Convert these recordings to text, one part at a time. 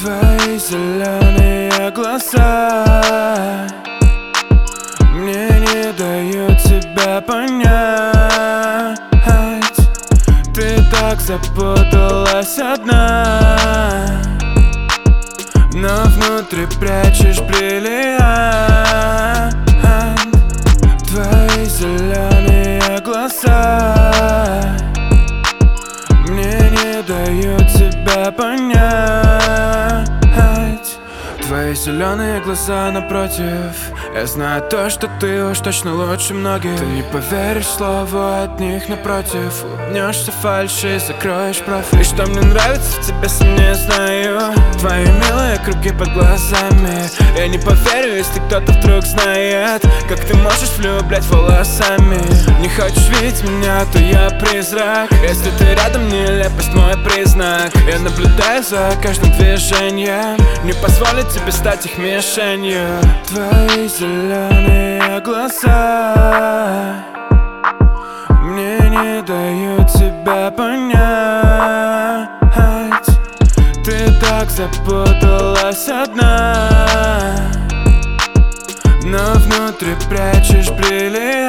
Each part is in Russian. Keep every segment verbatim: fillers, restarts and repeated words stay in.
Твои зеленые глаза мне не дают тебя понять. Ты так запуталась одна, но внутри прячешь бриллиант. Твои зеленые глаза мне не дают тебя понять. Твои зеленые глаза напротив, я знаю то, что ты уж точно лучше многих. Ты не поверишь слову от них напротив. Улыбнешься фальши и закроешь профиль. И что мне нравится в тебе, сам не знаю. Твои милые круги под глазами. Я не поверю, если кто-то вдруг знает, как ты можешь влюблять волосами. Не хочешь видеть меня, то я призрак. Если ты рядом, нелепость мой признак. Я наблюдаю за каждым движением, не позволить тебе стать их мишенью. Твои зеленые глаза мне не дают тебя понять. Ты так запуталась одна, но внутри прячешь бриллиант.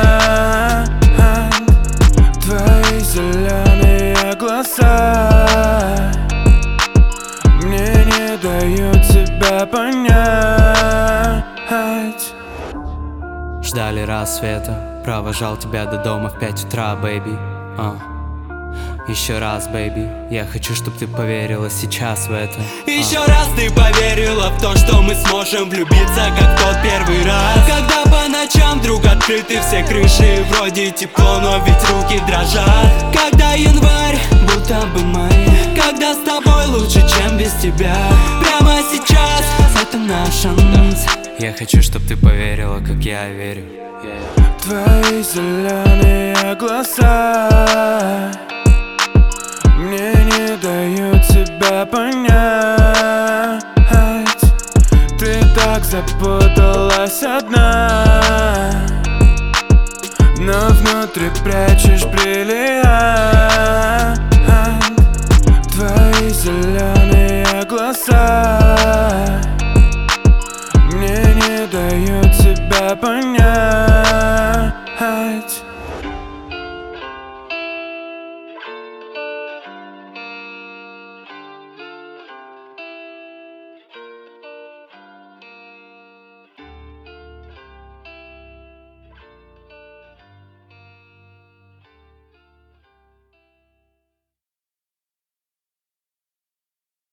Твои зеленые глаза мне не дают тебя понять. Ждали рассвета, провожал тебя до дома в пять утра, бэйби. uh. Еще раз, бэйби, я хочу, чтоб ты поверила сейчас в это. uh. Еще раз ты поверила в то, что мы сможем влюбиться, как в тот первый раз. Когда по ночам вдруг открыты все крыши, вроде тепло, но ведь руки дрожат. Когда январь, будто бы май, когда с тобой лучше, чем без тебя. Прямо сейчас, это наш шанс. Я хочу, чтоб ты поверила, как я верю. yeah. Твои зеленые глаза мне не дают тебя понять. Ты так запуталась одна, но внутри прячешь бриллиант.